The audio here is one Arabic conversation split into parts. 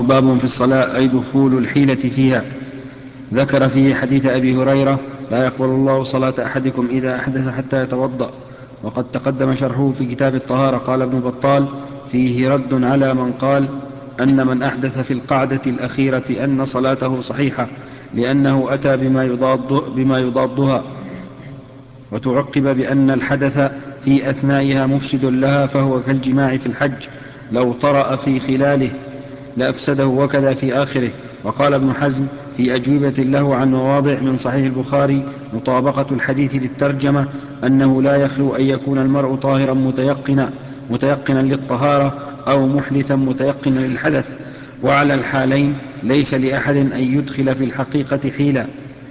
باب في الصلاة أي دخول الحيلة فيها. ذكر فيه حديث أبي هريرة: لا يقبل الله صلاة أحدكم إذا أحدث حتى يتوضأ. وقد تقدم شرحه في كتاب الطهارة. قال ابن بطال: فيه رد على من قال أن من أحدث في القعدة الأخيرة أن صلاته صحيحة، لأنه أتى بما يضادها. وتعقب بأن الحدث في أثنائها مفسد لها، فهو كالجماع في الحج، لو طرأ في خلاله لأفسده، وكذا في آخره. وقال ابن حزم في أجوبة له عن مواضع من صحيح البخاري: مطابقة الحديث للترجمة، أنه لا يخلو أن يكون المرء طاهرا متيقنا للطهارة، أو محدثا متيقنا للحدث، وعلى الحالين ليس لأحد أن يدخل في الحقيقة حيلة،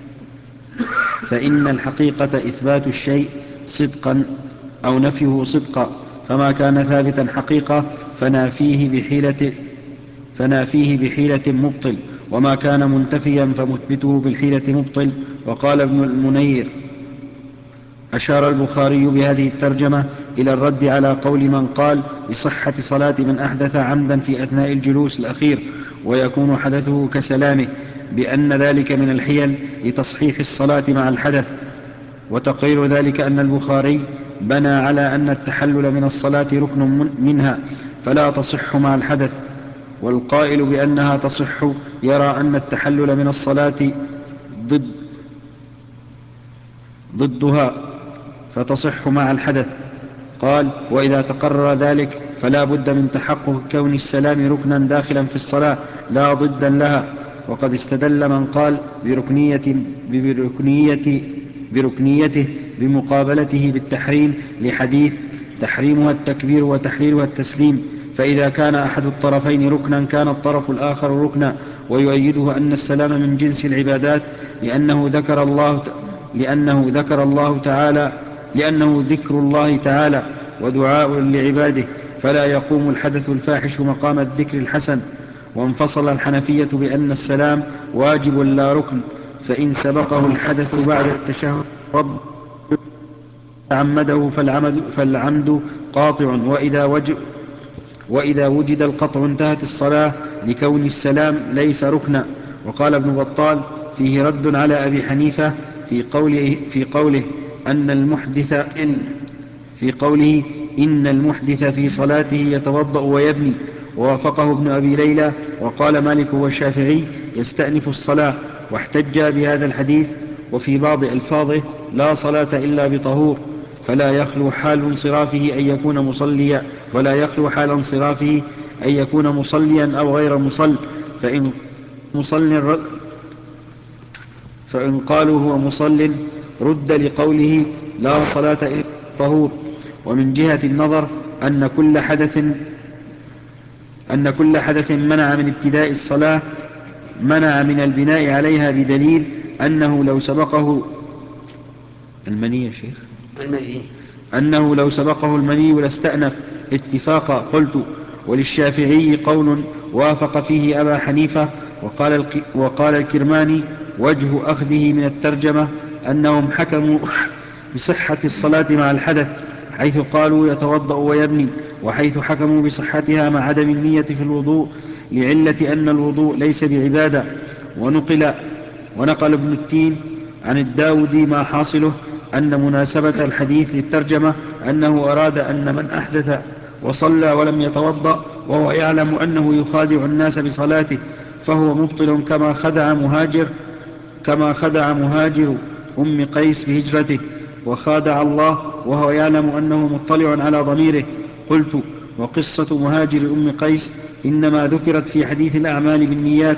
فإن الحقيقة إثبات الشيء صدقا أو نفيه صدقا، فما كان ثابتا حقيقة فنافيه بحيلة مبطل، وما كان منتفيا فمثبته بالحيلة مبطل. وقال ابن المنير: أشار البخاري بهذه الترجمة إلى الرد على قول من قال بصحة صلاة من أحدث عمدا في أثناء الجلوس الأخير، ويكون حدثه كسلامه، بأن ذلك من الحيل لتصحيح الصلاة مع الحدث. وتقرير ذلك أن البخاري بنى على أن التحلل من الصلاة ركن منها، فلا تصح مع الحدث. والقائل بأنها تصح يرى أن التحلل من الصلاة ضدها، فتصح مع الحدث. قال: وإذا تقرر ذلك فلا بد من تحقق كون السلام ركنا داخلا في الصلاة لا ضدا لها. وقد استدل من قال بركنيته بمقابلته بالتحريم لحديث: تحريمها التكبير وتحليلها التسليم، فإذا كان أحد الطرفين ركنا كان الطرف الآخر ركنا. ويؤيده أن السلام من جنس العبادات، لأنه ذكر الله تعالى ودعاء لعباده، فلا يقوم الحدث الفاحش مقام الذكر الحسن. وانفصل الحنفية بأن السلام واجب لا ركن، فإن سبقه الحدث بعد التشهد تعمده فالعمد قاطع، وإذا وجد القطع انتهت الصلاة، لكون السلام ليس ركنا. وقال ابن بطال: فيه رد على أبي حنيفة في قوله إن المحدث في صلاته يتوضأ ويبني، ووافقه ابن أبي ليلى. وقال مالك والشافعي: يستأنف الصلاة، واحتج بهذا الحديث. وفي بعض ألفاظه: لا صلاة إلا بطهور، فلا يخلو حال انصرافه أن يكون مصليا أو غير مصل. فإن قالوا هو مصل رد لقوله لا صلاة إلا طهور. ومن جهة النظر أن كل حدث منع من ابتداء الصلاة منع من البناء عليها، بدليل أنه لو سبقه المني لاستأنف اتفاقا. قلت: وللشافعي قول وافق فيه أبا حنيفة. وقال الكرماني: وجه أخذه من الترجمة أنهم حكموا بصحة الصلاة مع الحدث، حيث قالوا يتوضأ ويبني، وحيث حكموا بصحتها مع عدم النية في الوضوء، لعلة أن الوضوء ليس بعبادة. ونقل ابن التين عن الداودي ما حاصله أن مناسبة الحديث للترجمة أنه أراد أن من أحدث وصلى ولم يتوضأ وهو يعلم أنه يخادع الناس بصلاته فهو مبطل، كما خدع مهاجر أم قيس بهجرته، وخادع الله وهو يعلم أنه مطلع على ضميره. قلت: وقصة مهاجر أم قيس إنما ذكرت في حديث الأعمال بالنيات،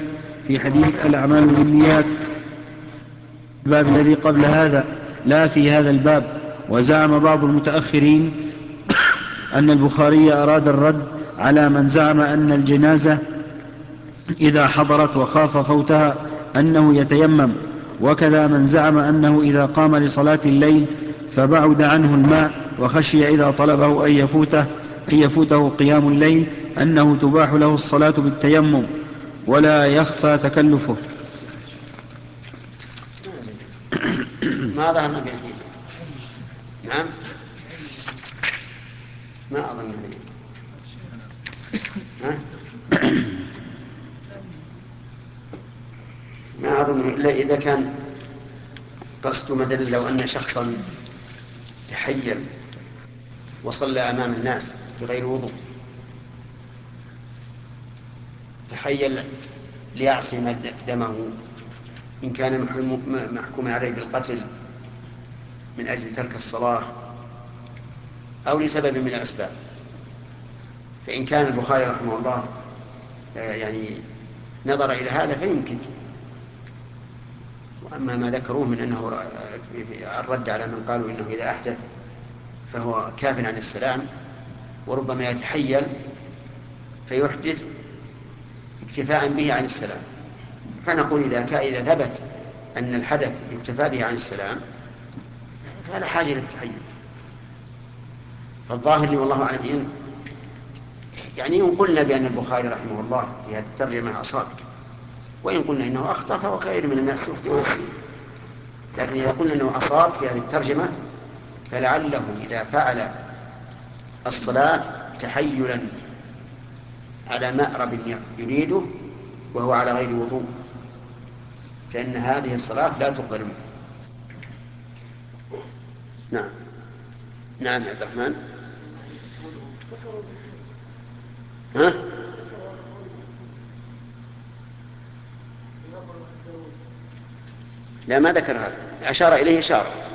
الباب الذي قبل هذا، لا في هذا الباب. وزعم بعض المتأخرين أن البخاري أراد الرد على من زعم أن الجنازة إذا حضرت وخاف فوتها أنه يتيمم، وكذا من زعم أنه إذا قام لصلاة الليل فبعد عنه الماء وخشي إذا طلبه أن يفوته قيام الليل أنه تباح له الصلاة بالتيمم ولا يخفى تكلفه. ما ظهرنا بيزيد. نعم، ما أظن ها؟ أظن إلا إذا كان قصد مثلا لو أن شخصا تحيل وصلى أمام الناس بغير وضوء، تحيل ليعصم دمه إن كان محكوم عليه بالقتل من أجل ترك الصلاة أو لسبب من الأسباب، فإن كان البخاري رحمه الله يعني نظر إلى هذا فيمكن. وأما ما ذكروه من أنه الرد على من قالوا إنه إذا أحدث فهو كاف عن السلام وربما يتحيل فيحدث اكتفاء به عن السلام، فنقول إذا ثبت أن الحدث يكتفى به عن السلام فلا حاجة للتحيل. فالظاهر لي والله أعلم يعني إن قلنا بأن البخاري رحمه الله في هذه الترجمة أصاب، وإن قلنا إنه أخطأ فهو كثير من الناس يخطئون، لكن إذا قلنا إنه أصاب في هذه الترجمة فلعله إذا فعل الصلاة تحيلا على مأرب يريده وهو على غير وضوء فإن هذه الصلاة لا تقبل منه. نعم. نعم عبد الرحمن. ها؟ لا ما ذكر هذا، أشار إليه إشارة.